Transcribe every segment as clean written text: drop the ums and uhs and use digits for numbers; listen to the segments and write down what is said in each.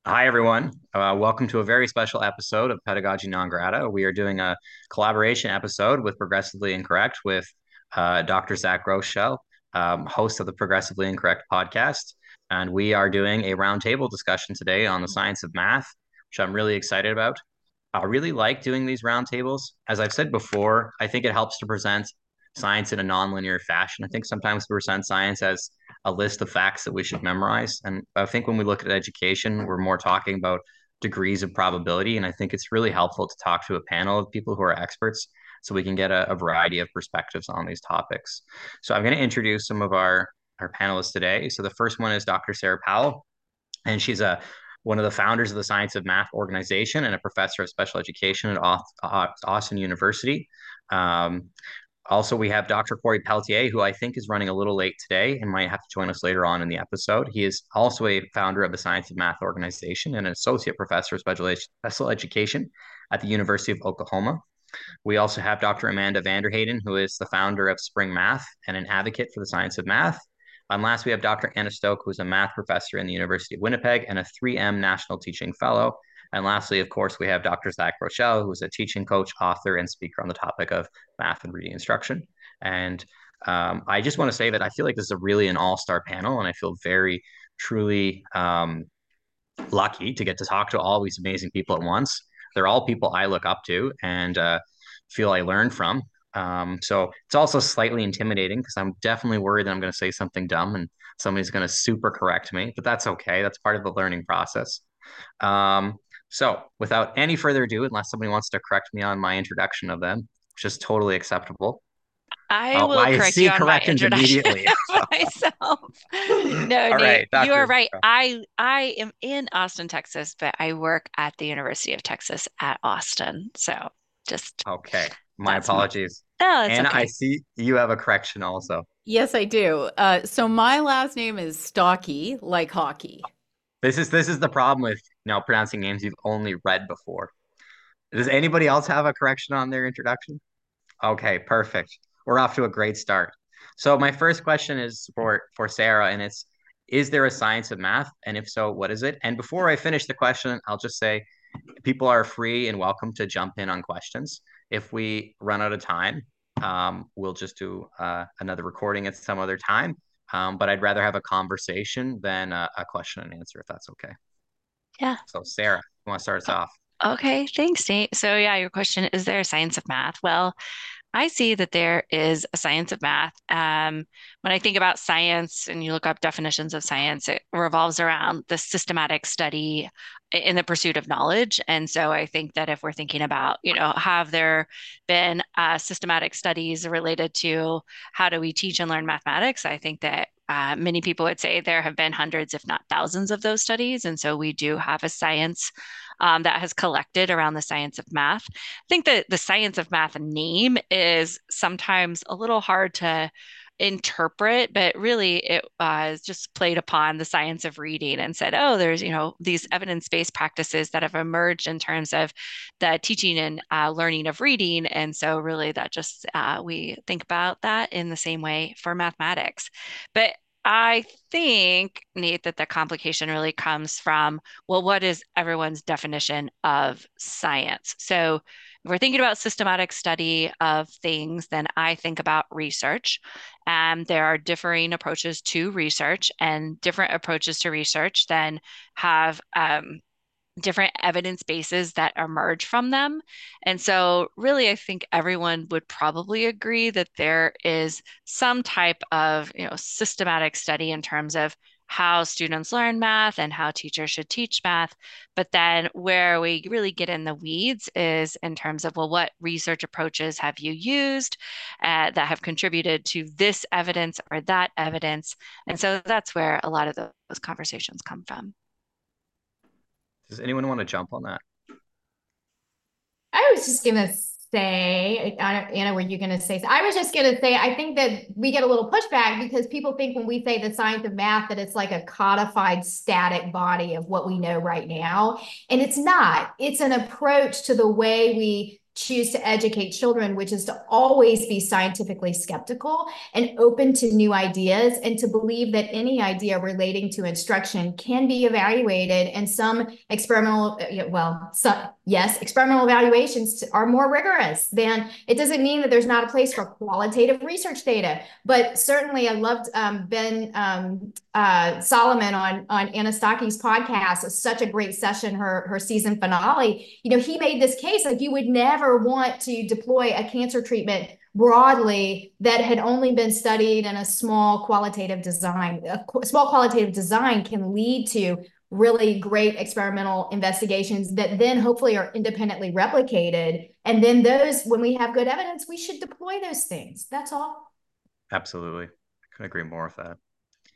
Hi, everyone. Welcome to a very special episode of Pedagogy Non Grata. We are doing a collaboration episode with Progressively Incorrect with Dr. Zach Rochelle, host of the Progressively Incorrect podcast. And we are doing a roundtable discussion today on the science of math, which I'm really excited about. I really like doing these roundtables. As I've said before, I think it helps to present science in a nonlinear fashion. I think sometimes we present science as a list of facts that we should memorize. And I think when we look at education, we're more talking about degrees of probability. And I think it's really helpful to talk to a panel of people who are experts so we can get a variety of perspectives on these topics. So I'm going to introduce some of our panelists today. So the first one is Dr. Sarah Powell, and she's one of the founders of the Science of Math organization and a professor of special education at Austin University. Um, Also, we have Dr. Corey Pelletier, who I think is running a little late today and might have to join us later on in the episode. He is also a founder of the Science of Math organization and an associate professor of special education at the University of Oklahoma. We also have Dr. Amanda Vanderheyden, who is the founder of Spring Math and an advocate for the science of math. And last, we have Dr. Anna Stoke, who's a math professor in the University of Winnipeg and a 3M National Teaching Fellow. And lastly, of course, we have Dr. Zach Rochelle, who's a teaching coach, author, and speaker on the topic of math and reading instruction. And I just want to say that I feel like this is a really an all-star panel, and I feel very, truly lucky to get to talk to all these amazing people at once. They're all people I look up to and feel I learn from. So it's also slightly intimidating because I'm definitely worried that I'm going to say something dumb and somebody's going to super correct me, but that's okay. That's part of the learning process. Um, so without any further ado, unless somebody wants to correct me on my introduction of them, which is totally acceptable. I Oh, will I correct you see on my corrections introduction immediately. of myself. No, All Nate, right, you are Doctor. right. I am in Austin, Texas, but I work at the University of Texas at Austin. So just Okay, my that's my, apologies. oh, it's Anna, I okay. see you have a correction also. Yes, I do. So my last name is Stocky, like hockey. This is the problem with pronouncing names you've only read before. Does anybody else have a correction on their introduction? Okay, perfect. We're off to a great start. So my first question is for Sarah, and it's, is there a science of math? And if so, what is it? And before I finish the question, I'll just say people are free and welcome to jump in on questions. If we run out of time, we'll just do another recording at some other time. But I'd rather have a conversation than a question and answer, if that's okay. Yeah. So, Sarah, you want to start us off? Okay, thanks, Nate. So yeah, your question, is there a science of math? Well, I see that there is a science of math. When I think about science and you look up definitions of science, it revolves around the systematic study in the pursuit of knowledge. And so I think that if we're thinking about, have there been systematic studies related to how do we teach and learn mathematics? I think that many people would say there have been hundreds, if not thousands, of those studies. And so we do have a science that has collected around the science of math. I think that the science of math name is sometimes a little hard to interpret, but really it is just played upon the science of reading and said, oh, there's, these evidence-based practices that have emerged in terms of the teaching and learning of reading. And so really that just, we think about that in the same way for mathematics. But I think, Nate, that the complication really comes from, well, what is everyone's definition of science? So if we're thinking about systematic study of things, then I think about research. And there are differing approaches to research, and different approaches to research then have different evidence bases that emerge from them. And so, really, I think everyone would probably agree that there is some type of, systematic study in terms of how students learn math and how teachers should teach math. But then where we really get in the weeds is in terms of, well, what research approaches have you used that have contributed to this evidence or that evidence? And so that's where a lot of those conversations come from. Does anyone want to jump on that? I was just gonna say, Anna, were you gonna say? I was just gonna say, I think that we get a little pushback because people think when we say the science of math that it's like a codified static body of what we know right now, and it's not. It's an approach to the way we choose to educate children, which is to always be scientifically skeptical and open to new ideas, and to believe that any idea relating to instruction can be evaluated. And some experimental, experimental evaluations are more rigorous than, it doesn't mean that there's not a place for qualitative research data. But certainly I loved Ben Solomon on Anna Stocky's podcast. It was such a great session, her season finale. He made this case, like, you would never want to deploy a cancer treatment broadly that had only been studied in a small qualitative design. A small qualitative design can lead to really great experimental investigations that then hopefully are independently replicated. And then those, when we have good evidence, we should deploy those things. That's all. Absolutely. I couldn't agree more with that.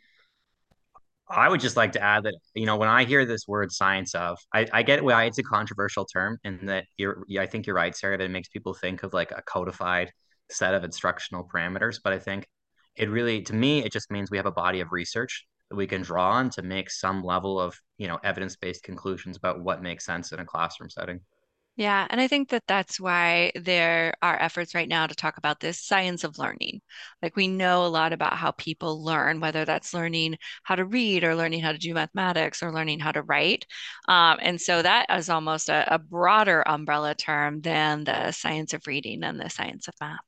I would just like to add that, when I hear this word science of, I get why it's a controversial term, and that I think you're right, Sarah, that it makes people think of like a codified set of instructional parameters. But I think it really, to me, it just means we have a body of research that we can draw on to make some level of, evidence-based conclusions about what makes sense in a classroom setting. Yeah, and I think that that's why there are efforts right now to talk about this science of learning. Like, we know a lot about how people learn, whether that's learning how to read or learning how to do mathematics or learning how to write. And so that is almost a broader umbrella term than the science of reading and the science of math.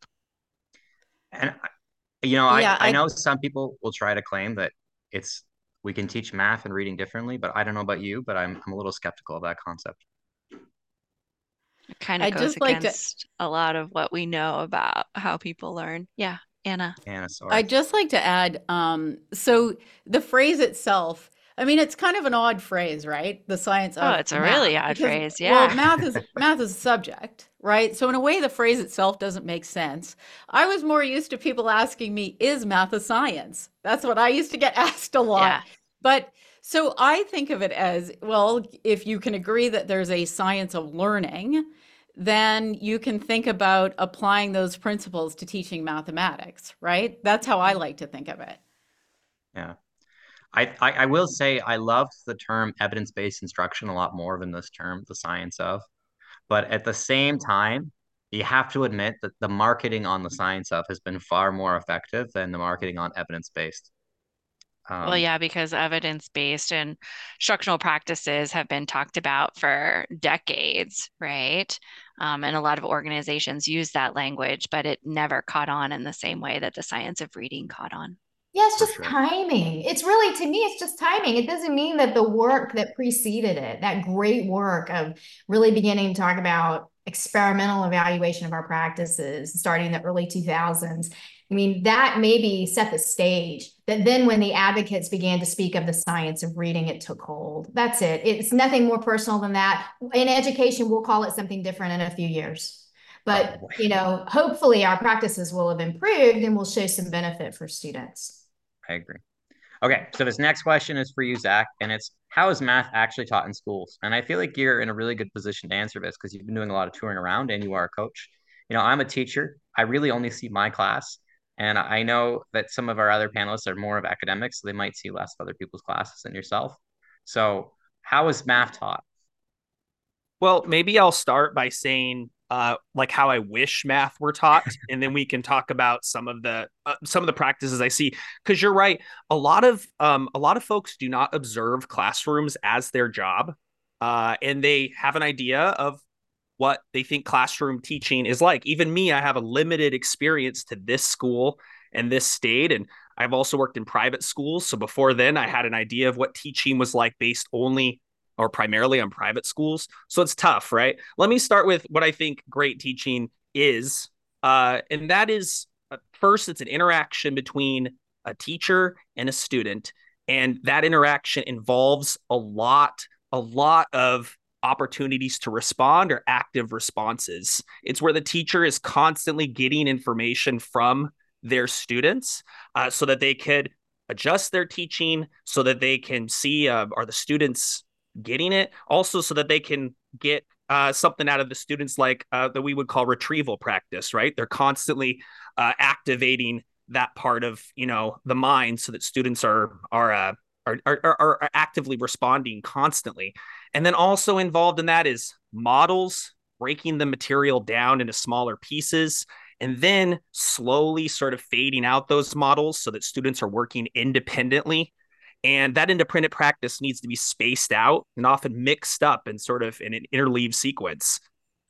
And Yeah, I know some people will try to claim that we can teach math and reading differently, but I don't know about you, but I'm a little skeptical of that concept. It kind of I'd goes just like to against a lot of what we know about how people learn. Yeah, Anna. Anna, sorry. I'd just like to add, so the phrase itself, I mean, it's kind of an odd phrase, right? The science Oh, of it's a really math. odd Because, phrase. well, Yeah. math is a subject, right? So in a way, the phrase itself doesn't make sense. I was more used to people asking me, is math a science? That's what I used to get asked a lot. Yeah. But so I think of it as, well, if you can agree that there's a science of learning, then you can think about applying those principles to teaching mathematics, right? That's how I like to think of it. Yeah. I will say I loved the term evidence-based instruction a lot more than this term, the science of. But at the same time, you have to admit that the marketing on the science of has been far more effective than the marketing on evidence-based. Well, yeah, because evidence-based and instructional practices have been talked about for decades, right? And a lot of organizations use that language, but it never caught on in the same way that the science of reading caught on. Yeah, it's For just sure. timing. It's really, to me, it's just timing. It doesn't mean that the work that preceded it, that great work of really beginning to talk about experimental evaluation of our practices starting in the early 2000s. I mean, that maybe set the stage. That then when the advocates began to speak of the science of reading, it took hold. That's it. It's nothing more personal than that. In education, we'll call it something different in a few years. But, Probably. hopefully our practices will have improved and will show some benefit for students. I agree. Okay, so this next question is for you, Zach, and it's, how is math actually taught in schools? And I feel like you're in a really good position to answer this because you've been doing a lot of touring around and you are a coach. I'm a teacher. I really only see my class. And I know that some of our other panelists are more of academics, so they might see less of other people's classes than yourself. So how is math taught? Well, maybe I'll start by saying like how I wish math were taught, and then we can talk about some of the practices I see. Because you're right, a lot of folks do not observe classrooms as their job, and they have an idea of what they think classroom teaching is like. Even me, I have a limited experience to this school and this state, and I've also worked in private schools. So before then, I had an idea of what teaching was like based only or primarily on private schools. So it's tough, right? Let me start with what I think great teaching is. And that is, first, it's an interaction between a teacher and a student. And that interaction involves a lot of opportunities to respond or active responses. It's where the teacher is constantly getting information from their students so that they could adjust their teaching, so that they can see, are the students getting it, also so that they can get something out of the students like that we would call retrieval practice, right? They're constantly activating that part of the mind so that students are actively responding constantly. And then also involved in that is models breaking the material down into smaller pieces, and then slowly sort of fading out those models so that students are working independently. And that independent practice needs to be spaced out and often mixed up and sort of in an interleave sequence.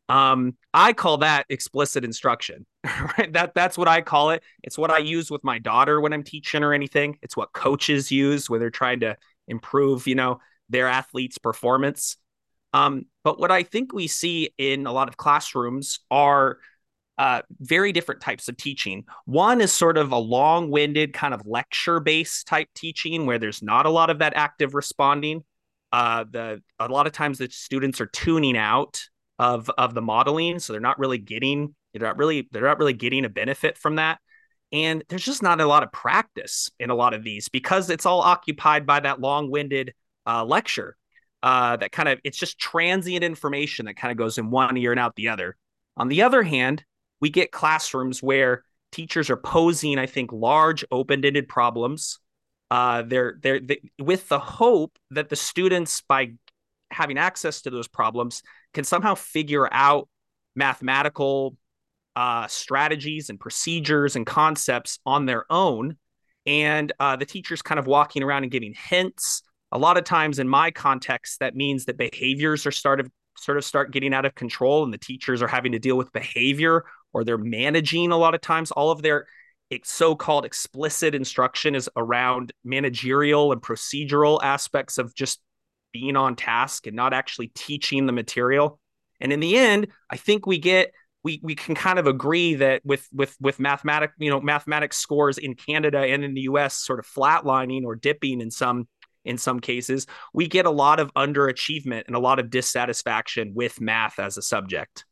I call that explicit instruction, right? That's what I call it. It's what I use with my daughter when I'm teaching or anything. It's what coaches use when they're trying to improve, their athletes' performance. But what I think we see in a lot of classrooms are very different types of teaching. One is sort of a long-winded kind of lecture-based type teaching where there's not a lot of that active responding. A lot of times the students are tuning out of the modeling, so they're not really getting getting a benefit from that. And there's just not a lot of practice in a lot of these because it's all occupied by that long-winded lecture. That kind of, it's just transient information that kind of goes in one ear and out the other. On the other hand, we get classrooms where teachers are posing, I think, large open-ended problems. They're with the hope that the students, by having access to those problems, can somehow figure out mathematical strategies and procedures and concepts on their own. And the teacher's kind of walking around and giving hints. A lot of times in my context, that means that behaviors are start getting out of control and the teachers are having to deal with behavior, or they're managing a lot of times. All of their so-called explicit instruction is around managerial and procedural aspects of just being on task and not actually teaching the material. And in the end, I think we can kind of agree that with mathematics scores in Canada and in the US sort of flatlining or dipping in some cases, we get a lot of underachievement and a lot of dissatisfaction with math as a subject.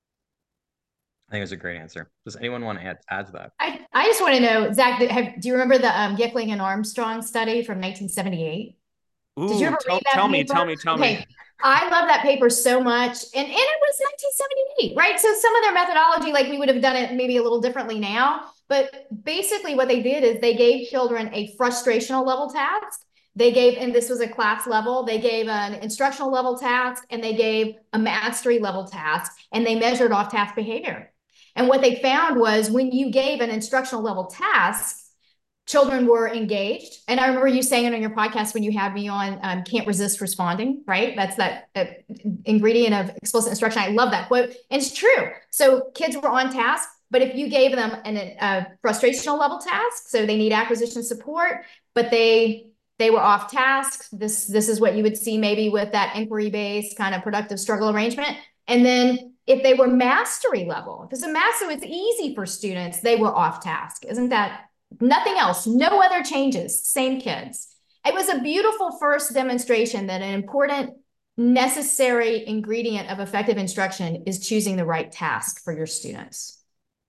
I think it was a great answer. Does anyone want to add to that? I just want to know, Zach, do you remember the Gickling and Armstrong study from 1978? Ooh, did you ever read that tell paper? me. Okay. I love that paper so much. And it was 1978, right? So some of their methodology, like we would have done it maybe a little differently now. But basically what they did is they gave children a frustrational level task. And this was a class level, they gave an instructional level task and they gave a mastery level task, and they measured off-task behavior. And what they found was when you gave an instructional level task, children were engaged. And I remember you saying it on your podcast when you had me on, can't resist responding, right? That's that ingredient of explicit instruction. I love that quote. And it's true. So kids were on task, but if you gave them a frustrational level task, so they need acquisition support, but they were off task. This is what you would see maybe with that inquiry-based kind of productive struggle arrangement. And then if they were mastery level, if it's a mastery, it's easy for students, they were off task. Isn't that nothing else? No other changes, same kids. It was a beautiful first demonstration that an important necessary ingredient of effective instruction is choosing the right task for your students.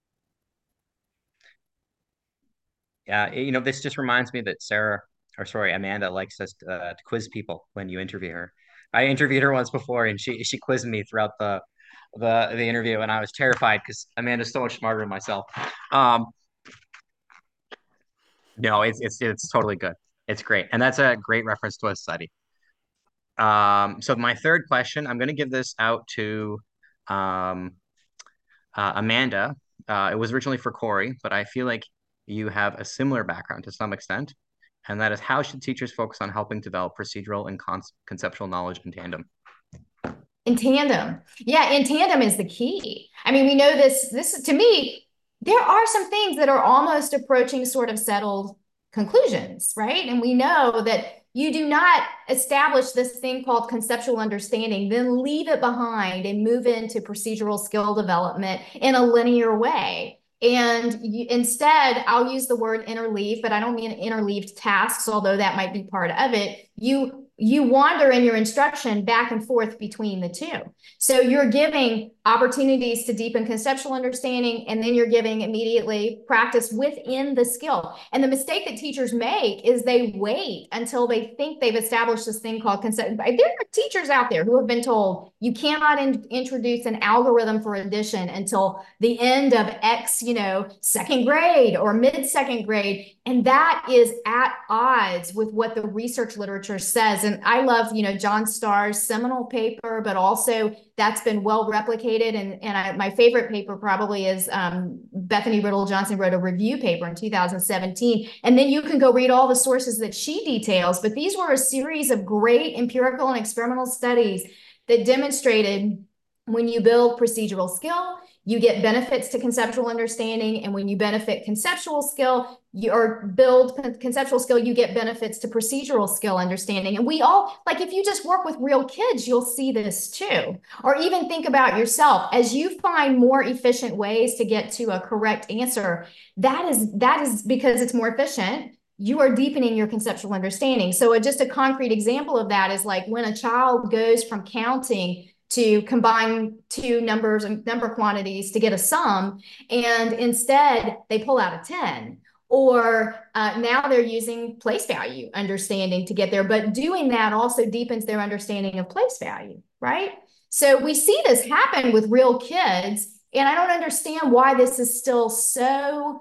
Yeah, this just reminds me that Amanda likes us to quiz people when you interview her. I interviewed her once before, and she quizzed me throughout the interview, and I was terrified because Amanda's so much smarter than myself. No, it's totally good. It's great, and that's a great reference to a study. So my third question, I'm going to give this out to Amanda. It was originally for Corey, but I feel like you have a similar background to some extent, and that is, how should teachers focus on helping develop procedural and conceptual knowledge in tandem? In tandem. Yeah, in tandem is the key. I mean, we know this to me, there are some things that are almost approaching sort of settled conclusions, right? And we know that you do not establish this thing called conceptual understanding, then leave it behind and move into procedural skill development in a linear way. And instead, I'll use the word interleave, but I don't mean interleaved tasks, although that might be part of it. You wander in your instruction back and forth between the two. So you're giving opportunities to deepen conceptual understanding, and then you're giving immediately practice within the skill. And the mistake that teachers make is they wait until they think they've established this thing called concept. There are teachers out there who have been told you cannot introduce an algorithm for addition until the end of X, second grade or mid-second grade. And that is at odds with what the research literature says And I love, John Starr's seminal paper, but also that's been well replicated. And my favorite paper probably is Bethany Riddle Johnson wrote a review paper in 2017. And then you can go read all the sources that she details. But these were a series of great empirical and experimental studies that demonstrated when you build procedural skill, you get benefits to conceptual understanding. And when you benefit conceptual skill, build conceptual skill, you get benefits to procedural skill understanding. And we all, like, if you just work with real kids, you'll see this too. Or even think about yourself. As you find more efficient ways to get to a correct answer, that is because it's more efficient. You are deepening your conceptual understanding. So just a concrete example of that is like when a child goes from counting to combine two numbers and number quantities to get a sum, and instead they pull out a 10. Or now they're using place value understanding to get there, but doing that also deepens their understanding of place value, right? So we see this happen with real kids, and I don't understand why this is still so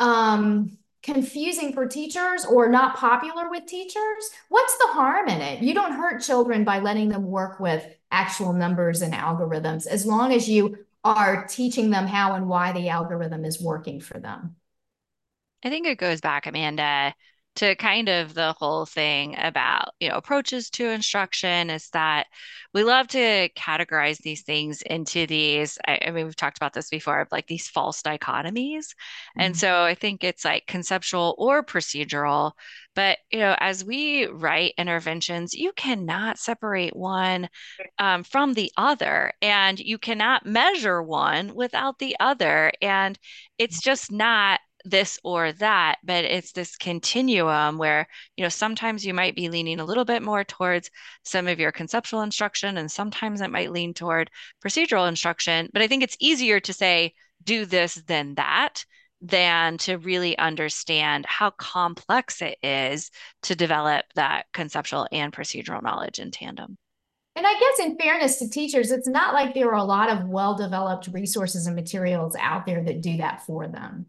confusing for teachers or not popular with teachers. What's the harm in it? You don't hurt children by letting them work with actual numbers and algorithms, as long as you are teaching them how and why the algorithm is working for them. I think it goes back, Amanda, to kind of the whole thing about, approaches to instruction is that we love to categorize these things into these, I mean, we've talked about this before, like these false dichotomies. And so I think it's like conceptual or procedural. But, as we write interventions, you cannot separate one from the other, and you cannot measure one without the other. And it's just not this or that, but it's this continuum where, sometimes you might be leaning a little bit more towards some of your conceptual instruction, and sometimes it might lean toward procedural instruction. But I think it's easier to say, do this than that, than to really understand how complex it is to develop that conceptual and procedural knowledge in tandem. And I guess in fairness to teachers, it's not like there are a lot of well-developed resources and materials out there that do that for them.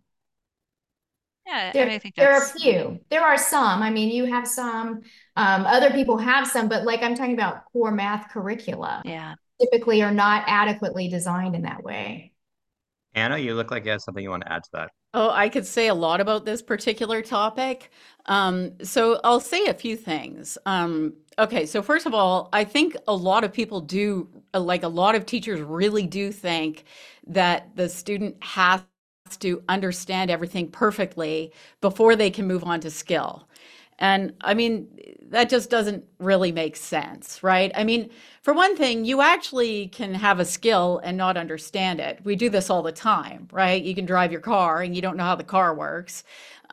Yeah, There, I think there are that's a few. There are some. I mean, you have some, other people have some, but like I'm talking about core math curricula, yeah. typically are not adequately designed in that way. Anna, you look like you have something you want to add to that. Oh, I could say a lot about this particular topic. So I'll say a few things. Okay, so first of all, I think a lot of people do, like a lot of teachers really do think that the student has to understand everything perfectly before they can move on to skill. And I mean, that just doesn't really make sense, right? I mean, for one thing, you actually can have a skill and not understand it. We do this all the time, right? You can drive your car and you don't know how the car works.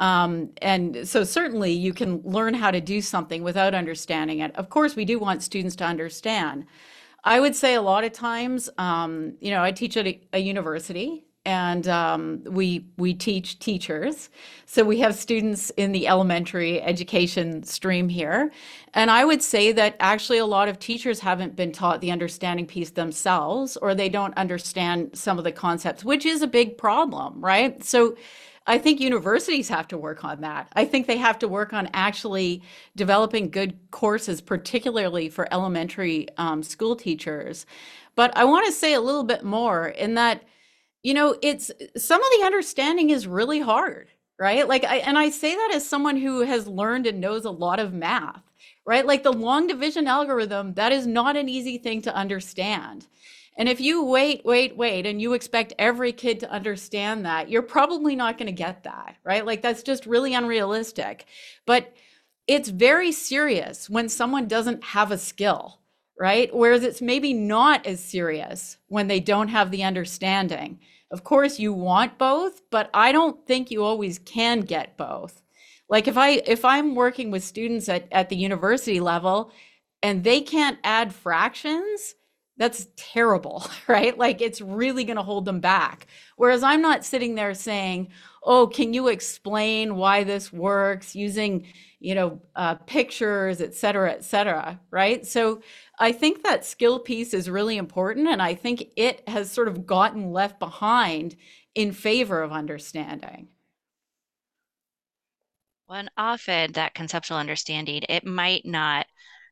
And so certainly you can learn how to do something without understanding it. Of course, we do want students to understand. I would say a lot of times, I teach at a university, and we teach teachers. So we have students in the elementary education stream here. And I would say that actually a lot of teachers haven't been taught the understanding piece themselves, or they don't understand some of the concepts, which is a big problem, right? So I think universities have to work on that. I think they have to work on actually developing good courses, particularly for elementary school teachers. But I want to say a little bit more in that, it's some of the understanding is really hard, right? Like I say that as someone who has learned and knows a lot of math, right? Like the long division algorithm, that is not an easy thing to understand. And if you wait, and you expect every kid to understand that, you're probably not going to get that, right? Like that's just really unrealistic. But it's very serious when someone doesn't have a skill, right? Whereas it's maybe not as serious when they don't have the understanding. Of course, you want both, but I don't think you always can get both. Like if I'm working with students at the university level and they can't add fractions, that's terrible, right? Like it's really going to hold them back. Whereas I'm not sitting there saying, oh, can you explain why this works using, pictures, et cetera, right? So I think that skill piece is really important. And I think it has sort of gotten left behind in favor of understanding. Well, and often that conceptual understanding, it might not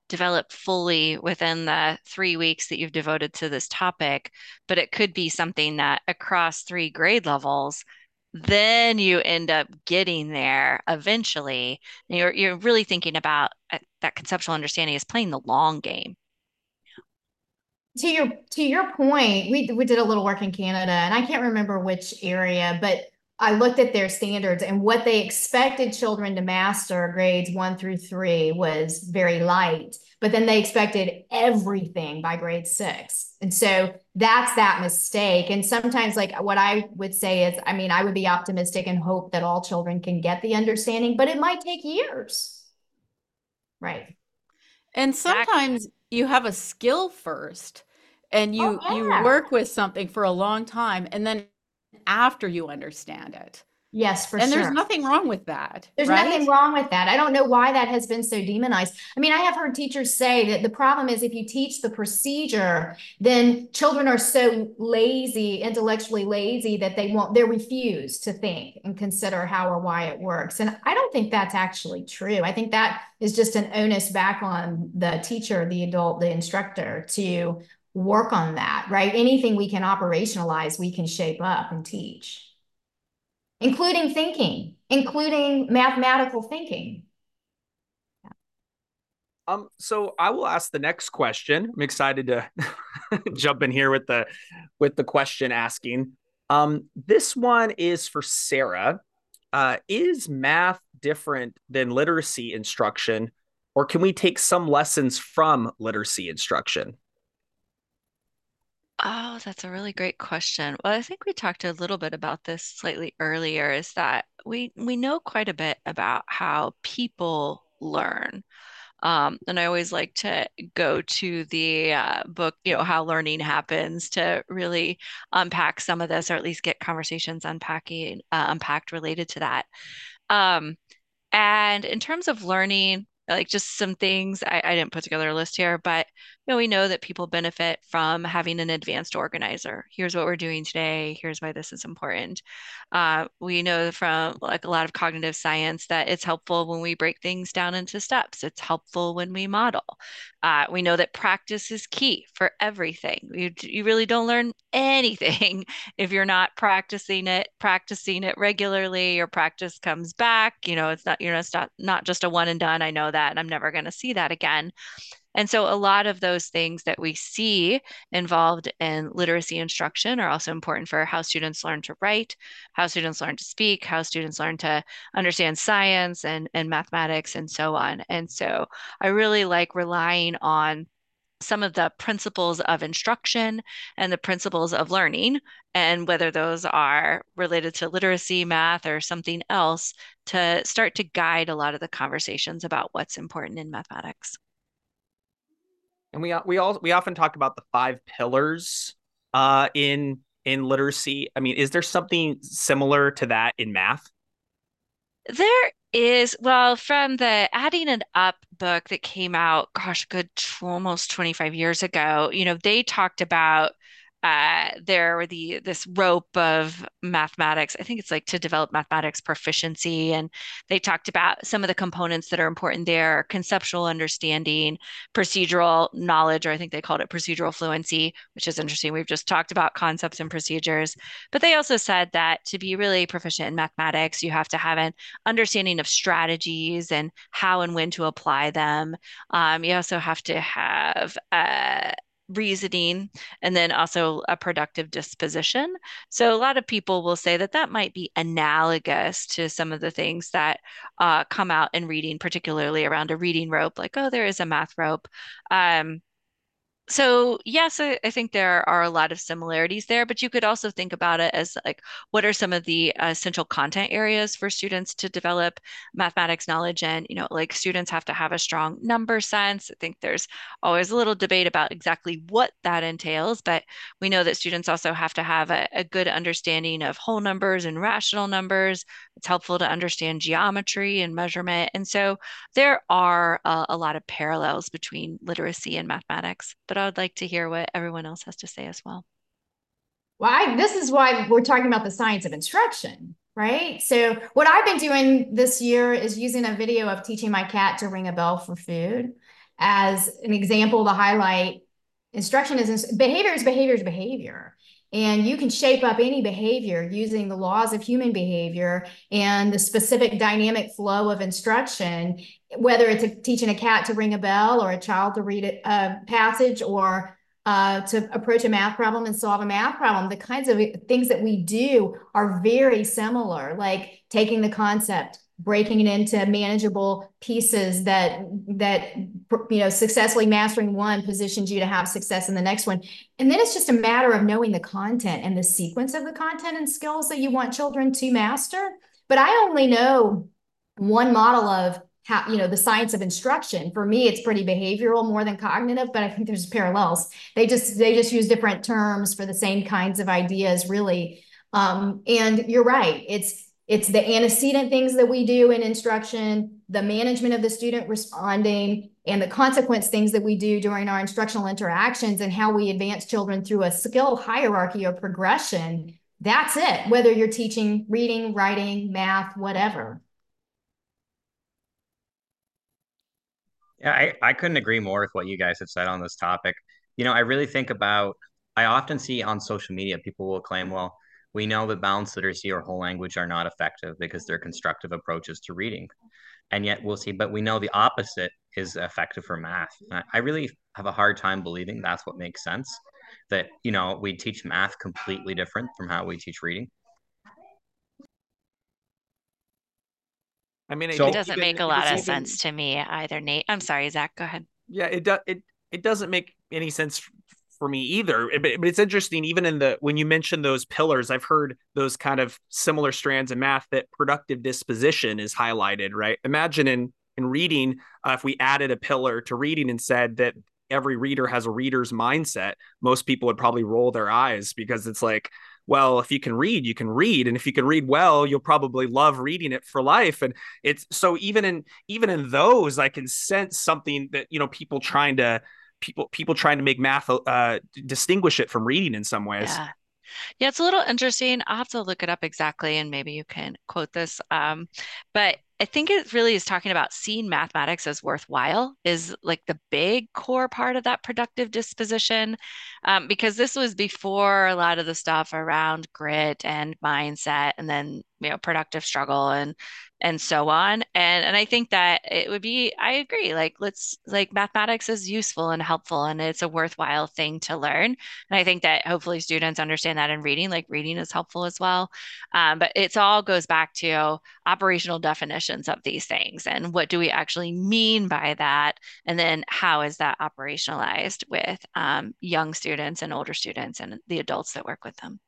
develop fully within the 3 weeks that you've devoted to this topic, but it could be something that across 3 grade levels, then you end up getting there eventually. And you're really thinking about that conceptual understanding is playing the long game. To your point, we did a little work in Canada, and I can't remember which area, but I looked at their standards, and what they expected children to master grades 1 through 3 was very light, but then they expected everything by grade 6. And so that's that mistake. And sometimes, like, what I would say is, I mean, I would be optimistic and hope that all children can get the understanding, but it might take years. Right. And sometimes you have a skill first and you work with something for a long time, and then after you understand it. Yes, for And sure. there's nothing wrong with that. There's right? nothing wrong with that. I don't know why that has been so demonized. I mean, I have heard teachers say that the problem is if you teach the procedure, then children are so lazy, intellectually lazy, that they refuse to think and consider how or why it works. And I don't think that's actually true. I think that is just an onus back on the teacher, the adult, the instructor to work on that, right? Anything we can operationalize, we can shape up and teach. Including thinking, including mathematical thinking. So I will ask the next question. I'm excited to jump in here with the question asking. This one is for Sarah. Is math different than literacy instruction, or can we take some lessons from literacy instruction? Oh, that's a really great question. Well, I think we talked a little bit about this slightly earlier, is that we know quite a bit about how people learn. And I always like to go to the book, How Learning Happens, to really unpack some of this, or at least get conversations unpacked related to that. Um, and in terms of learning, like just some things, I didn't put together a list here, but we know that people benefit from having an advanced organizer. Here's what we're doing today. Here's why this is important. We know from like a lot of cognitive science that it's helpful when we break things down into steps. It's helpful when we model. We know that practice is key for everything. You really don't learn anything if you're not practicing it regularly. Your practice comes back. It's not just a one and done. I know that, and I'm never going to see that again. And so a lot of those things that we see involved in literacy instruction are also important for how students learn to write, how students learn to speak, how students learn to understand science and mathematics and so on. And so I really like relying on some of the principles of instruction and the principles of learning, and whether those are related to literacy, math, or something else, to start to guide a lot of the conversations about what's important in mathematics. And we often talk about the 5 pillars in literacy. I mean, is there something similar to that in math? There is, well, from the Adding It Up book that came out, gosh, good almost 25 years ago, they talked about there were this rope of mathematics. I think it's like to develop mathematics proficiency. And they talked about some of the components that are important there: conceptual understanding, procedural knowledge, or I think they called it procedural fluency, which is interesting. We've just talked about concepts and procedures. But they also said that to be really proficient in mathematics, you have to have an understanding of strategies and how and when to apply them. You also have to have reasoning, and then also a productive disposition. So a lot of people will say that that might be analogous to some of the things that come out in reading, particularly around a reading rope, like, oh, there is a math rope. So yes, I think there are a lot of similarities there, but you could also think about it as like, what are some of the essential content areas for students to develop mathematics knowledge? And, like, students have to have a strong number sense. I think there's always a little debate about exactly what that entails, but we know that students also have to have a good understanding of whole numbers and rational numbers. It's helpful to understand geometry and measurement. And so there are a lot of parallels between literacy and mathematics, but I would like to hear what everyone else has to say as well. Well, this is why we're talking about the science of instruction, right? So what I've been doing this year is using a video of teaching my cat to ring a bell for food. as an example to highlight instruction is behavior is behavior is behavior. And you can shape up any behavior using the laws of human behavior and the specific dynamic flow of instruction, whether it's teaching a cat to ring a bell or a child to read a passage or to approach a math problem and solve a math problem. The kinds of things that we do are very similar, like taking the concept, breaking it into manageable pieces that successfully mastering one positions you to have success in the next one. And then it's just a matter of knowing the content and the sequence of the content and skills that you want children to master. But I only know one model of how, the science of instruction. For me, it's pretty behavioral more than cognitive, but I think there's parallels. They just use different terms for the same kinds of ideas, really. And you're right. It's the antecedent things that we do in instruction, the management of the student responding, and the consequence things that we do during our instructional interactions and how we advance children through a skill hierarchy or progression. That's it, whether you're teaching reading, writing, math, whatever. Yeah, I couldn't agree more with what you guys have said on this topic. I really think about, I often see on social media, people will claim, well, we know that balanced literacy or whole language are not effective because they're constructive approaches to reading. And yet we'll see, but we know the opposite is effective for math. I really have a hard time believing that's what makes sense, that, we teach math completely different from how we teach reading. I mean, it doesn't make a lot of sense to me either, Nate. I'm sorry, Zach, go ahead. Yeah, it doesn't make any sense for me either. But it's interesting, even when you mention those pillars, I've heard those kind of similar strands in math that productive disposition is highlighted, right? Imagine in reading, if we added a pillar to reading and said that every reader has a reader's mindset, most people would probably roll their eyes, because it's like, well, if you can read, you can read. And if you can read well, you'll probably love reading it for life. And it's so even in those, I can sense something that, people trying to make math distinguish it from reading in some ways. Yeah, it's a little interesting. I'll have to look it up exactly, and maybe you can quote this. But I think it really is talking about seeing mathematics as worthwhile is like the big core part of that productive disposition, because this was before a lot of the stuff around grit and mindset, and then productive struggle and so on. And I think that it would be, I agree, like mathematics is useful and helpful, and it's a worthwhile thing to learn. And I think that hopefully students understand that in reading, like reading is helpful as well. But it all goes back to operational definitions of these things and what do we actually mean by that, and then how is that operationalized with young students and older students and the adults that work with them.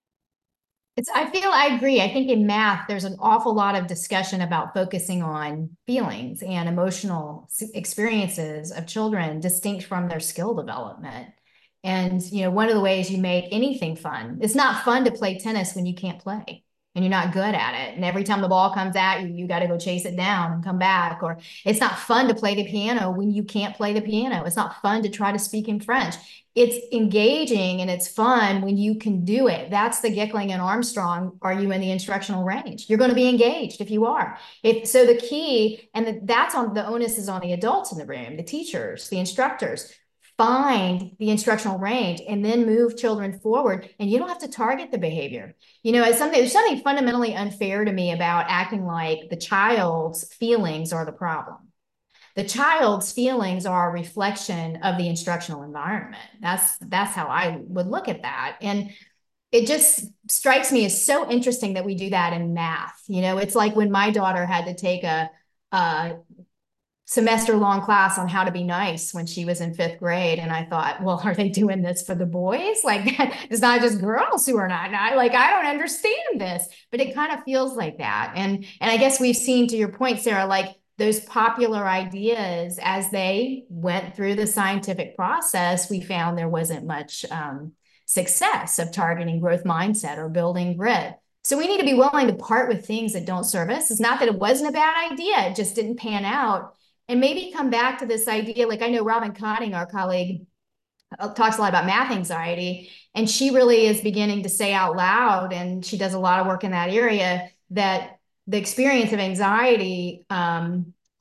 I agree. I think in math, there's an awful lot of discussion about focusing on feelings and emotional experiences of children distinct from their skill development. And, one of the ways you make anything fun, it's not fun to play tennis when you can't play and you're not good at it. And every time the ball comes at you, you got to go chase it down and come back. Or it's not fun to play the piano when you can't play the piano. It's not fun to try to speak in French. It's engaging and it's fun when you can do it. That's the Gickling and Armstrong. Are you in the instructional range? You're going to be engaged if you are. So the key, and that's on the onus is on the adults in the room, the teachers, the instructors. Find the instructional range and then move children forward. And you don't have to target the behavior. There's something fundamentally unfair to me about acting like the child's feelings are the problem. The child's feelings are a reflection of the instructional environment. That's how I would look at that. And it just strikes me as so interesting that we do that in math. It's like when my daughter had to take a semester-long class on how to be nice when she was in 5th grade. And I thought, well, are they doing this for the boys? Like, it's not just girls who are not. I don't understand this, but it kind of feels like that. And I guess we've seen, to your point, Sarah, like those popular ideas, as they went through the scientific process, we found there wasn't much success of targeting growth mindset or building grit. So we need to be willing to part with things that don't serve us. It's not that it wasn't a bad idea, it just didn't pan out. And maybe come back to this idea, like I know Robin Cotting, our colleague, talks a lot about math anxiety, and she really is beginning to say out loud, and she does a lot of work in that area, that the experience of anxiety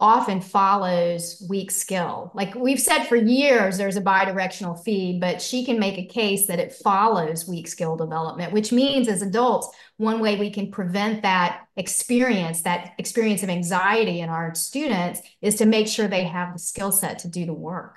often follows weak skill. Like we've said for years, there's a bidirectional feed, but she can make a case that it follows weak skill development, which means as adults, one way we can prevent that experience of anxiety in our students, is to make sure they have the skill set to do the work.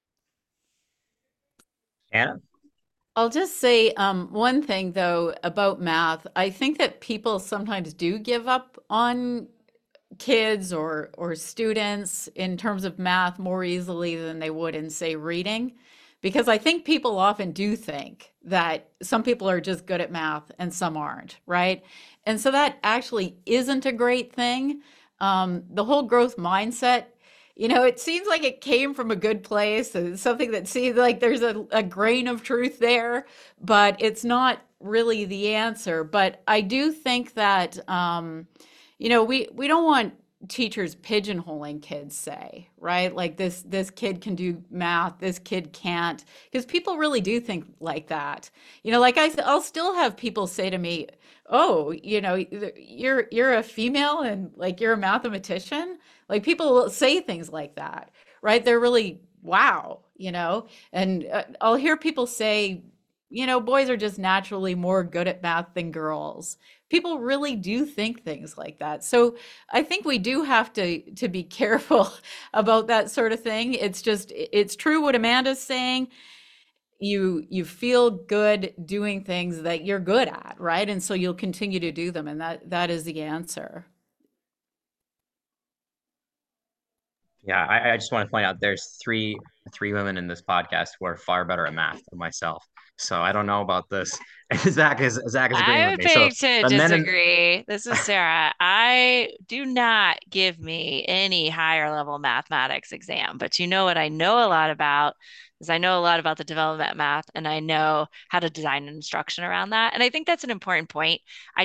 Anna? I'll just say one thing though about math. I think that people sometimes do give up on kids or students in terms of math more easily than they would in, say, reading. Because I think people often do think that some people are just good at math and some aren't, right? And so that actually isn't a great thing. The whole growth mindset, it seems like it came from a good place. It's something that seems like there's a grain of truth there, but it's not really the answer. But I do think that we don't want teachers pigeonholing kids, say, right? Like this kid can do math, this kid can't, because people really do think like that. Like I'll still have people say to me, "Oh, you're a female and like you're a mathematician." Like people will say things like that, right? They're really wow. And I'll hear people say, boys are just naturally more good at math than girls. People really do think things like that. So I think we do have to be careful about that sort of thing. It's true what Amanda's saying. You feel good doing things that you're good at, right? And so you'll continue to do them, and that is the answer. Yeah, I just want to point out there's three women in this podcast who are far better at math than myself. So I don't know about this. Zach is agreeing I with would me. So beg to the men in disagree. This is Sarah. I do not give me any higher level mathematics exam, but you know what I know a lot about is I know a lot about the development of math and I know how to design an instruction around that. And I think that's an important point.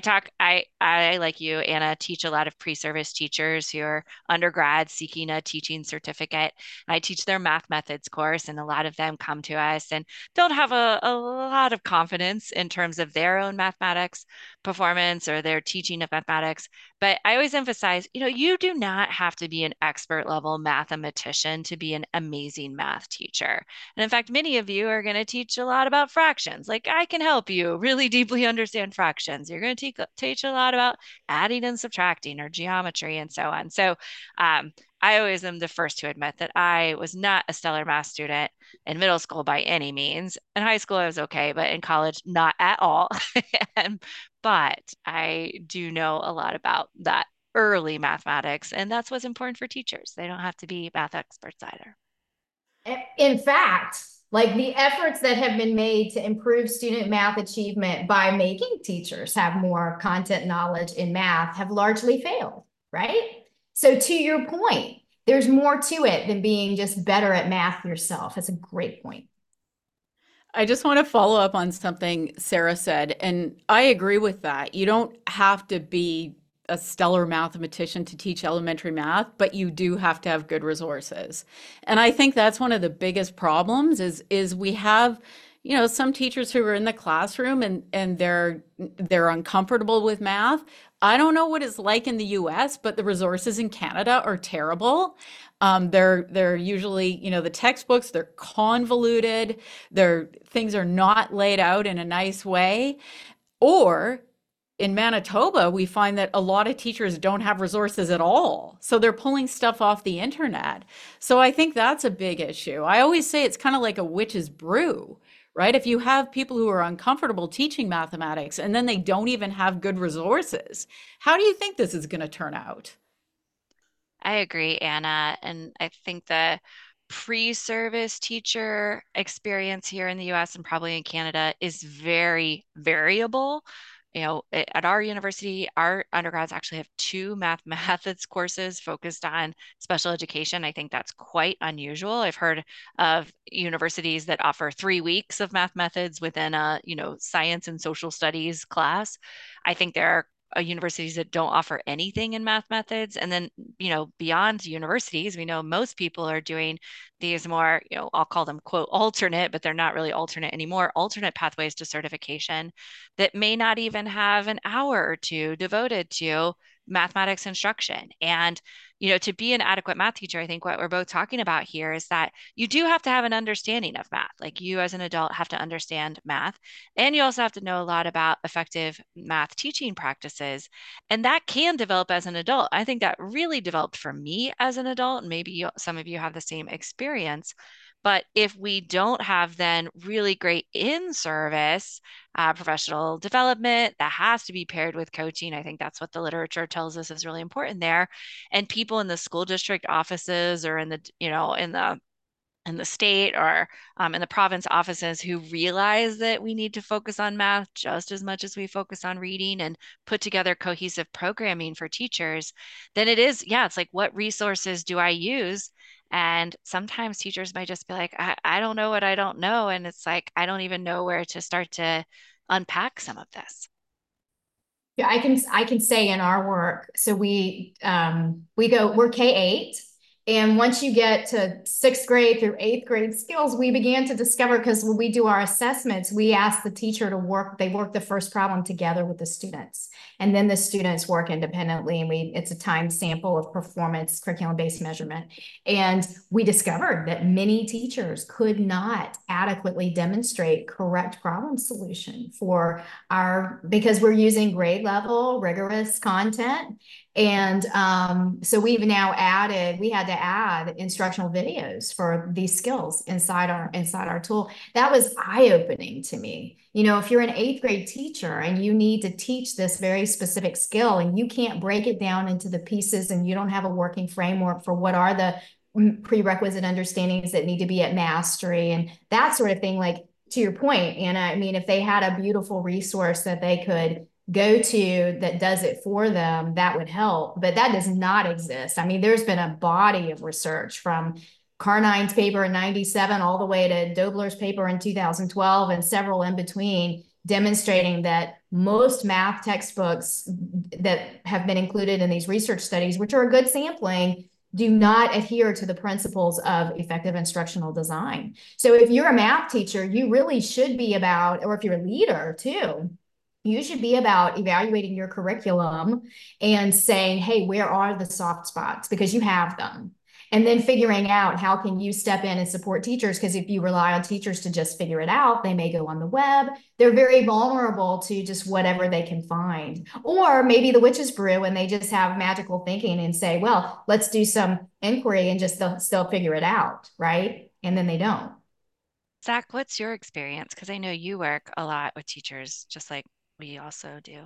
I like you, Anna, teach a lot of pre-service teachers who are undergrads seeking a teaching certificate. And I teach their math methods course, and a lot of them come to us and don't have a lot of confidence in terms of their own mathematics performance or their teaching of mathematics. But I always emphasize, you do not have to be an expert level mathematician to be an amazing math teacher. And in fact, many of you are going to teach a lot about fractions. Like I can help you really deeply understand fractions. You're going to teach a lot about adding and subtracting or geometry and so on. So I always am the first to admit that I was not a stellar math student in middle school by any means. In high school, I was okay, but in college, not at all. But I do know a lot about that early mathematics, and that's what's important for teachers. They don't have to be math experts either. In fact, like the efforts that have been made to improve student math achievement by making teachers have more content knowledge in math have largely failed, right? So to your point, there's more to it than being just better at math yourself. That's a great point. I just want to follow up on something Sarah said, and I agree with that. You don't have to be a stellar mathematician to teach elementary math, but you do have to have good resources. And I think that's one of the biggest problems is we have, some teachers who are in the classroom and they're uncomfortable with math. I don't know what it's like in the US, but the resources in Canada are terrible. They're usually, the textbooks, they're convoluted, things are not laid out in a nice way. Or in Manitoba, we find that a lot of teachers don't have resources at all. So they're pulling stuff off the internet. So I think that's a big issue. I always say it's kind of like a witch's brew, right? If you have people who are uncomfortable teaching mathematics and then they don't even have good resources, how do you think this is going to turn out? I agree, Anna. And I think the pre-service teacher experience here in the US and probably in Canada is very variable. At our university, our undergrads actually have two math methods courses focused on special education. I think that's quite unusual. I've heard of universities that offer 3 weeks of math methods within a, science and social studies class. I think there are universities that don't offer anything in math methods. And then, beyond universities, we know most people are doing these more, I'll call them quote alternate, but they're not really alternate anymore, alternate pathways to certification that may not even have an hour or two devoted to mathematics instruction. And, to be an adequate math teacher, I think what we're both talking about here is that you do have to have an understanding of math. Like, you as an adult have to understand math, and you also have to know a lot about effective math teaching practices. And that can develop as an adult. I think that really developed for me as an adult. Maybe some of you have the same experience. But if we don't have then really great in-service professional development, that has to be paired with coaching. I think that's what the literature tells us is really important there. And people in the school district offices, or in the, in the state, or in the province offices, who realize that we need to focus on math just as much as we focus on reading, and put together cohesive programming for teachers, then it is, yeah, it's like, what resources do I use? And sometimes teachers might just be like, I don't know what I don't know. And it's like, I don't even know where to start to unpack some of this. Yeah, I can say in our work, so we're K-8. And once you get to 6th grade through 8th grade skills, we began to discover, because when we do our assessments, we ask the teacher to work the first problem together with the students. And then the students work independently, and it's a time sample of performance curriculum-based measurement. And we discovered that many teachers could not adequately demonstrate correct problem solution because we're using grade level rigorous content. And so we had to add instructional videos for these skills inside our tool. That was eye-opening to me. If you're an 8th grade teacher and you need to teach this very specific skill, and you can't break it down into the pieces, and you don't have a working framework for what are the prerequisite understandings that need to be at mastery and that sort of thing, like, to your point, Anna, I mean, if they had a beautiful resource that they could go to that does it for them, that would help. But that does not exist. I mean, there's been a body of research from Carnine's paper in 97 all the way to Dobler's paper in 2012 and several in between, demonstrating that most math textbooks that have been included in these research studies, which are a good sampling, do not adhere to the principles of effective instructional design. So if you're a math teacher, you really should be about, or if you're a leader too, you should be about evaluating your curriculum and saying, hey, where are the soft spots? Because you have them. And then figuring out how can you step in and support teachers? Because if you rely on teachers to just figure it out, they may go on the web. They're very vulnerable to just whatever they can find. Or maybe the witches brew and they just have magical thinking and say, well, let's do some inquiry and just they'll figure it out, right? And then they don't. Zach, what's your experience? Because I know you work a lot with teachers, just like we also do.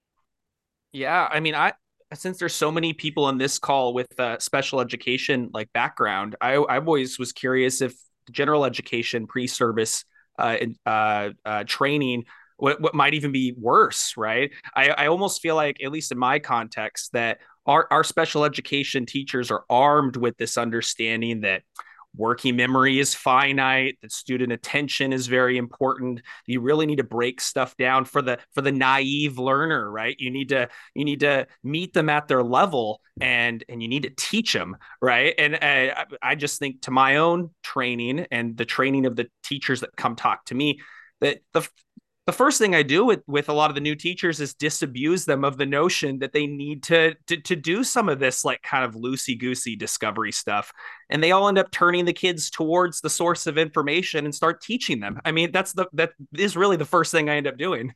Yeah, I mean, since there's so many people in this call with special education like background, I always was curious if general education pre-service training what might even be worse, right? I almost feel like, at least in my context, that our special education teachers are armed with this understanding that working memory is finite, that student attention is very important. You really need to break stuff down for the naive learner, right? You need to meet them at their level, and you need to teach them, right? And I just think, to my own training and the training of the teachers that come talk to me, that the first thing I do with a lot of the new teachers is disabuse them of the notion that they need to do some of this, like, kind of loosey-goosey discovery stuff. And they all end up turning the kids towards the source of information and start teaching them. I mean, that is really the first thing I end up doing.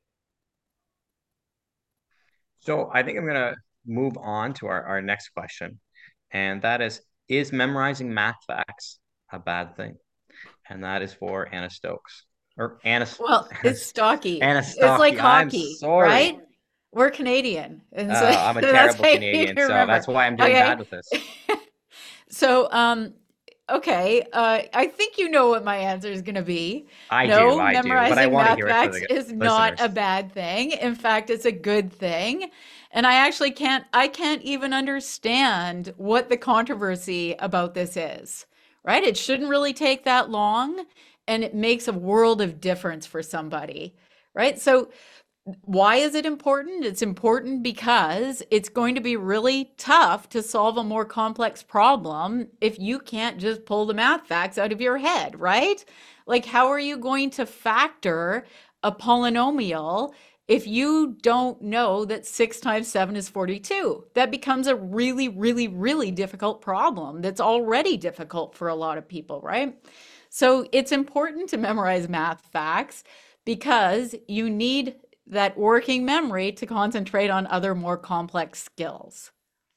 So I think I'm going to move on to our next question. And that is memorizing math facts a bad thing? And that is for Anna Stokes. Well, it's Stocky. Anna It's like Stocky. I'm hockey, sorry. right? We're Canadian. And so I'm a that's terrible how you Canadian, so remember. that's why I'm doing Okay. bad with this. So, okay, I think you know what my answer is going to be. I do, No, but I memorizing want to math hear it for facts the is not a listeners. bad thing. In fact, it's a good thing. And I can't even understand what the controversy about this is, right? It shouldn't really take that long, and it makes a world of difference for somebody, right? So, why is it important? It's important because it's going to be really tough to solve a more complex problem if you can't just pull the math facts out of your head, right? Like, how are you going to factor a polynomial if you don't know that 6 times 7 is 42. That becomes a really, really, really difficult problem that's already difficult for a lot of people, right? So it's important to memorize math facts because you need that working memory to concentrate on other more complex skills.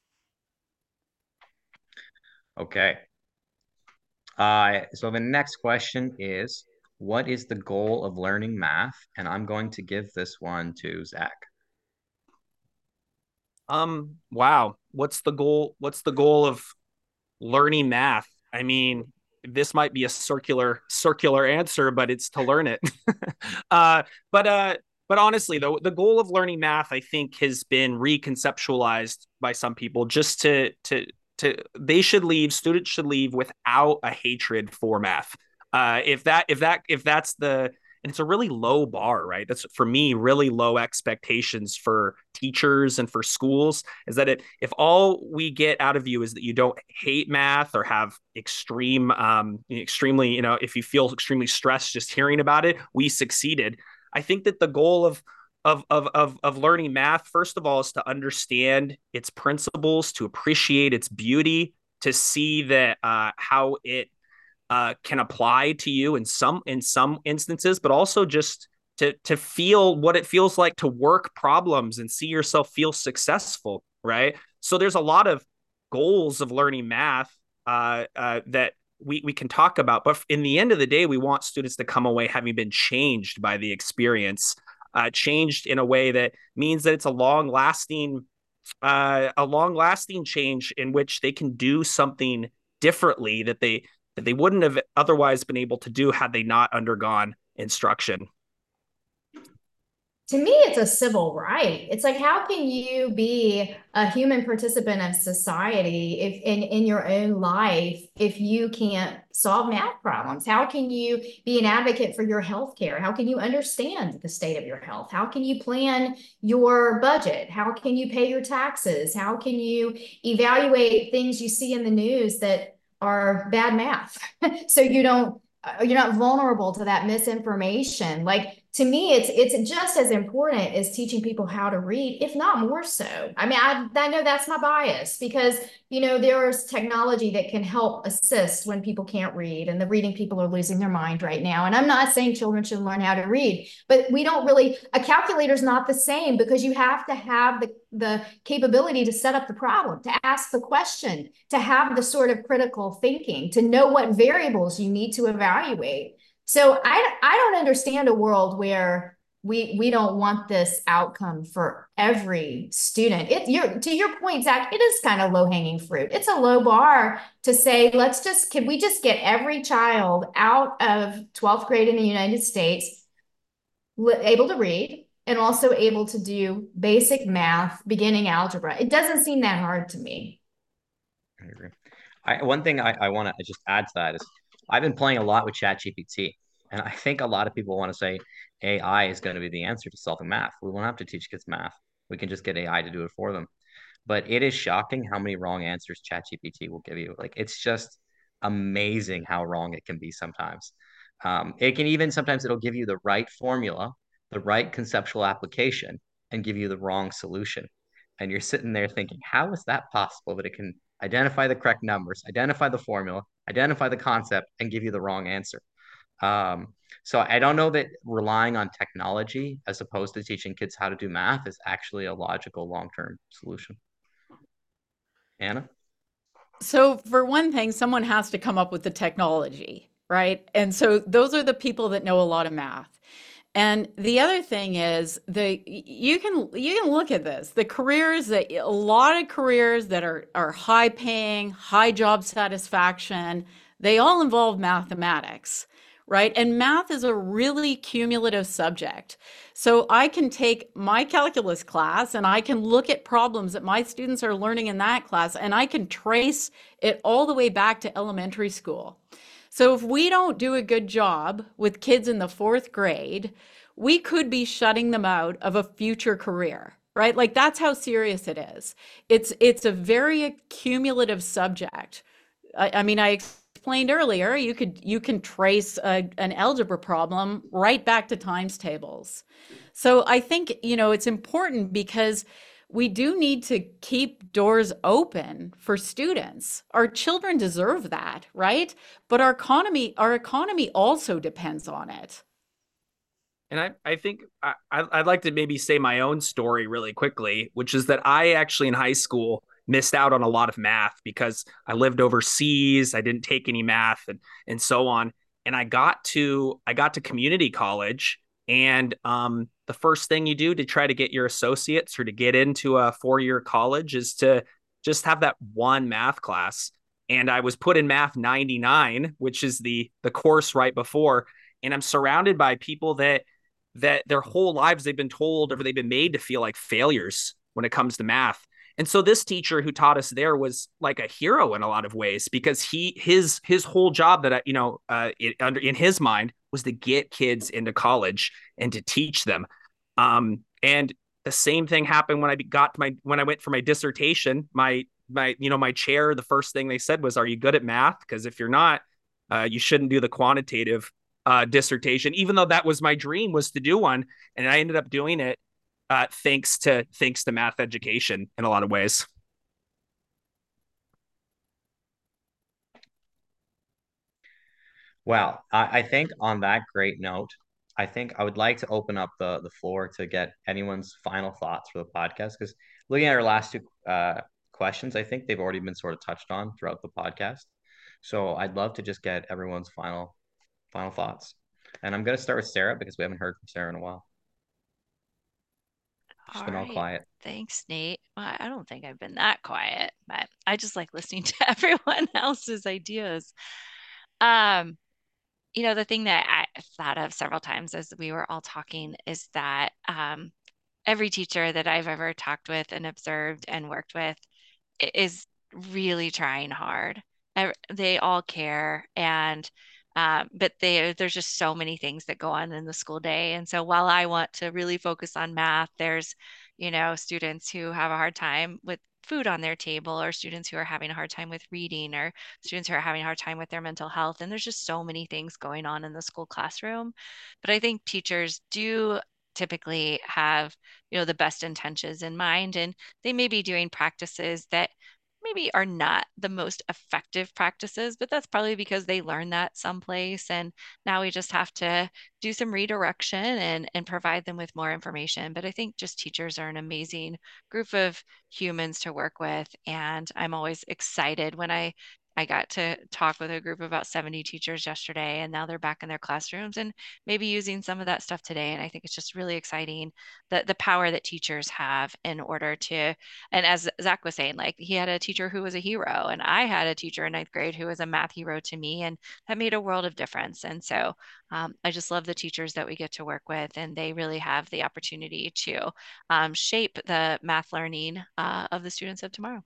Okay. So the next question is, what is the goal of learning math? And I'm going to give this one to Zach. Wow. What's the goal? What's the goal of learning math? I mean, this might be a circular answer, but it's to learn it. uh, but uh, but honestly, though, the goal of learning math, I think, has been reconceptualized by some people just they should leave, students should leave without a hatred for math. If that's the and it's a really low bar, right? That's for me really low expectations for teachers and for schools. Is that if all we get out of you is that you don't hate math or have extremely, if you feel extremely stressed just hearing about it, we succeeded. I think that the goal of learning math, first of all, is to understand its principles, to appreciate its beauty, to see that how it can apply to you in some instances, but also just to feel what it feels like to work problems and see yourself feel successful, right? So there's a lot of goals of learning math that we can talk about, but in the end of the day, we want students to come away having been changed by the experience, changed in a way that means that it's a long-lasting change in which they can do something differently that they wouldn't have otherwise been able to do had they not undergone instruction. To me, it's a civil right. It's like, how can you be a human participant of society if in your own life if you can't solve math problems? How can you be an advocate for your health care? How can you understand the state of your health? How can you plan your budget? How can you pay your taxes? How can you evaluate things you see in the news that are bad math so you're not vulnerable to that misinformation? Like, to me, it's just as important as teaching people how to read, if not more so. I mean, I know that's my bias because, there's technology that can help assist when people can't read, and the reading people are losing their mind right now. And I'm not saying children should learn how to read, but a calculator is not the same because you have to have the capability to set up the problem, to ask the question, to have the sort of critical thinking, to know what variables you need to evaluate. So I don't understand a world where we don't want this outcome for every student. To your point, Zach, it is kind of low-hanging fruit. It's a low bar to say, can we just get every child out of 12th grade in the United States able to read and also able to do basic math, beginning algebra? It doesn't seem that hard to me. I agree. One thing I want to just add to that is I've been playing a lot with ChatGPT, and I think a lot of people want to say AI is going to be the answer to solving math. We won't have to teach kids math. We can just get AI to do it for them. But it is shocking how many wrong answers ChatGPT will give you. Like, it's just amazing how wrong it can be sometimes. It can even sometimes it'll give you the right formula, the right conceptual application, and give you the wrong solution. And you're sitting there thinking, how is that possible that it can identify the correct numbers, identify the formula, identify the concept, and give you the wrong answer? So I don't know that relying on technology as opposed to teaching kids how to do math is actually a logical long-term solution. Anna? So, for one thing, someone has to come up with the technology, right? And so those are the people that know a lot of math. And the other thing is you can look at this. The careers that a lot of careers that are high paying, high job satisfaction, they all involve mathematics, right? And math is a really cumulative subject. So I can take my calculus class and I can look at problems that my students are learning in that class and I can trace it all the way back to elementary school. So if we don't do a good job with kids in the 4th grade, we could be shutting them out of a future career, right? Like, that's how serious it is. It's a very cumulative subject. I mean, I explained earlier, you can trace an algebra problem right back to times tables. So I think, it's important because we do need to keep doors open for students. Our children deserve that, right? But our economy also depends on it. And I think I'd like to maybe say my own story really quickly, which is that I actually in high school missed out on a lot of math because I lived overseas. I didn't take any math and so on. And I got to community college, and the first thing you do to try to get your associates or to get into a 4-year college is to just have that one math class. And I was put in math 99, which is the course right before, and I'm surrounded by people that their whole lives they've been told or they've been made to feel like failures when it comes to math. And so this teacher who taught us there was like a hero in a lot of ways because his whole job that in his mind was to get kids into college and to teach them. And the same thing happened when when I went for my dissertation. My chair, the first thing they said was, "Are you good at math? Because if you're not, you shouldn't do the quantitative dissertation," even though that was my dream was to do one. And I ended up doing it thanks to math education in a lot of ways. Well, I think on that great note, I think I would like to open up the floor to get anyone's final thoughts for the podcast. Because looking at our last two questions, I think they've already been sort of touched on throughout the podcast. So I'd love to just get everyone's final thoughts. And I'm going to start with Sarah because we haven't heard from Sarah in a while. She's All been all right. quiet. Thanks, Nate. Well, I don't think I've been that quiet, but I just like listening to everyone else's ideas. Um, the thing that I thought of several times as we were all talking is that every teacher that I've ever talked with and observed and worked with is really trying hard. They all care, and but there's just so many things that go on in the school day. And so while I want to really focus on math, there's, students who have a hard time with food on their table, or students who are having a hard time with reading, or students who are having a hard time with their mental health. And there's just so many things going on in the school classroom. But I think teachers do typically have, the best intentions in mind, and they may be doing practices that maybe are not the most effective practices, but that's probably because they learned that someplace. And now we just have to do some redirection and provide them with more information. But I think just teachers are an amazing group of humans to work with. And I'm always excited when I got to talk with a group of about 70 teachers yesterday, and now they're back in their classrooms and maybe using some of that stuff today. And I think it's just really exciting the power that teachers have in order to, and as Zach was saying, like he had a teacher who was a hero, and I had a teacher in ninth grade who was a math hero to me, and that made a world of difference. And so I just love the teachers that we get to work with, and they really have the opportunity to shape the math learning of the students of tomorrow.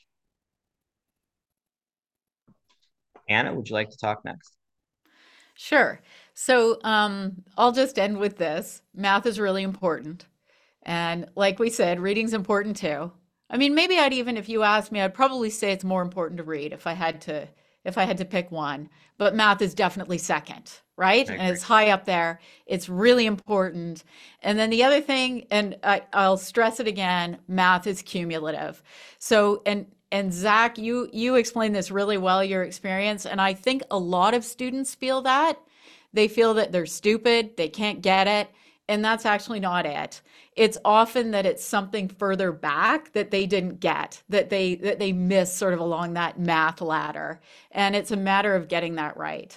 Anna, would you like to talk next? Sure. So I'll just end with this. Math is really important. And like we said, reading's important too. I mean, maybe if you asked me, I'd probably say it's more important to read if I had to pick one. But math is definitely second, right? I And agree. it's high up there. It's really important. And then the other thing, and I'll stress it again, math is cumulative. So, and Zach, you explained this really well, your experience, and I think a lot of students feel that. They feel that they're stupid, they can't get it, and that's actually not it. It's often that it's something further back that they didn't get, that they missed sort of along that math ladder, and it's a matter of getting that right.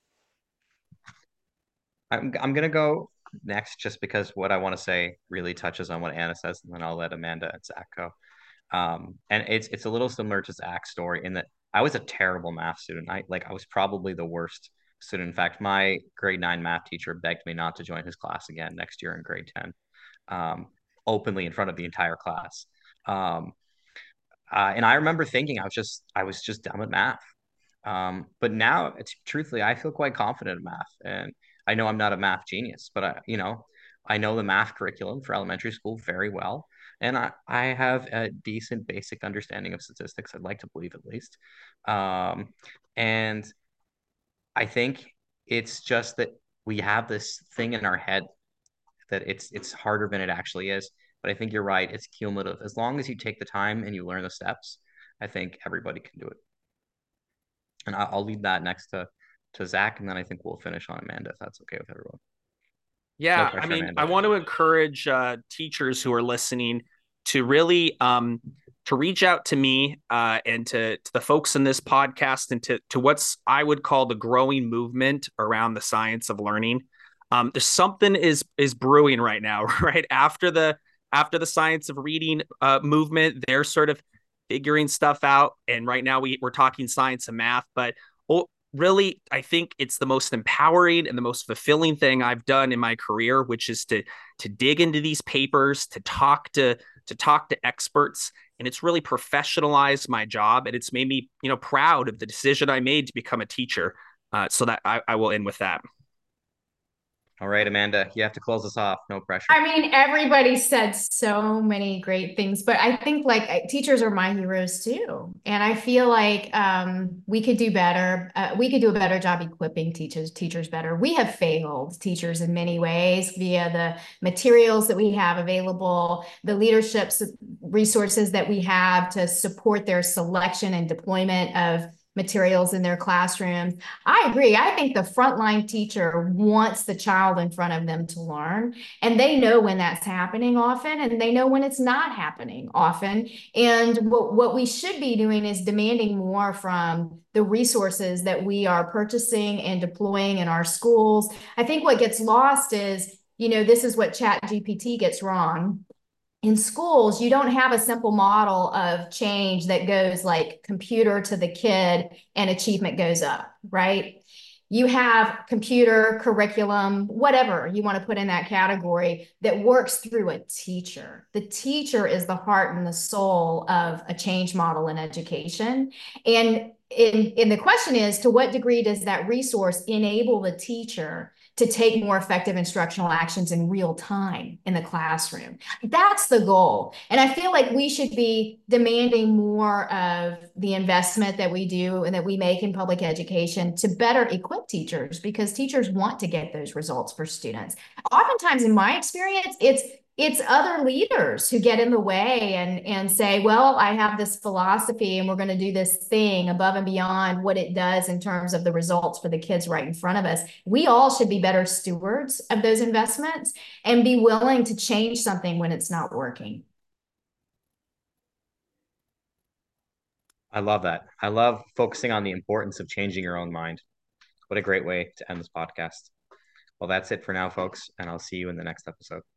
I'm gonna go next just because what I want to say really touches on what Anna says, and then I'll let Amanda and Zach go. And it's a little similar to Zach's story in that I was a terrible math student. I was probably the worst student. In fact, my grade 9 math teacher begged me not to join his class again next year in grade 10, um, openly in front of the entire class. Um, and I remember thinking I was just dumb at math. But now, truthfully, I feel quite confident in math, and I know I'm not a math genius, but I know the math curriculum for elementary school very well, and I have a decent basic understanding of statistics. I'd like to believe at least, and I think it's just that we have this thing in our head that it's harder than it actually is. But I think you're right. It's cumulative. As long as you take the time and you learn the steps, I think everybody can do it. And I'll leave that next to Zach, and then I think we'll finish on Amanda if that's okay with everyone. No Yeah, I pressure, mean, I Amanda. want to encourage teachers who are listening to really to reach out to me and to the folks in this podcast and to what's I would call the growing movement around the science of learning. There's something is brewing right now, right after the science of reading movement. They're sort of figuring stuff out, and right now we're talking science and math, but really, I think it's the most empowering and the most fulfilling thing I've done in my career, which is to dig into these papers, to talk to experts, and it's really professionalized my job, and it's made me, proud of the decision I made to become a teacher. So that I will end with that. All right, Amanda, you have to close us off. No pressure. I mean, everybody said so many great things, but I think like teachers are my heroes too. And I feel like we could do better. We could do a better job equipping teachers better. We have failed teachers in many ways via the materials that we have available, the leadership resources that we have to support their selection and deployment of materials in their classrooms. I agree. I think the frontline teacher wants the child in front of them to learn, and they know when that's happening often, and they know when it's not happening often. And what we should be doing is demanding more from the resources that we are purchasing and deploying in our schools. I think what gets lost is, this is what ChatGPT gets wrong. In schools, you don't have a simple model of change that goes like computer to the kid and achievement goes up, right? You have computer, curriculum, whatever you want to put in that category that works through a teacher. The teacher is the heart and the soul of a change model in education. And the question is, to what degree does that resource enable the teacher to take more effective instructional actions in real time in the classroom? That's the goal. And I feel like we should be demanding more of the investment that we do and that we make in public education to better equip teachers, because teachers want to get those results for students. Oftentimes, in my experience, it's other leaders who get in the way and say, well, I have this philosophy and we're going to do this thing above and beyond what it does in terms of the results for the kids right in front of us. We all should be better stewards of those investments and be willing to change something when it's not working. I love that. I love focusing on the importance of changing your own mind. What a great way to end this podcast. Well, that's it for now, folks, and I'll see you in the next episode.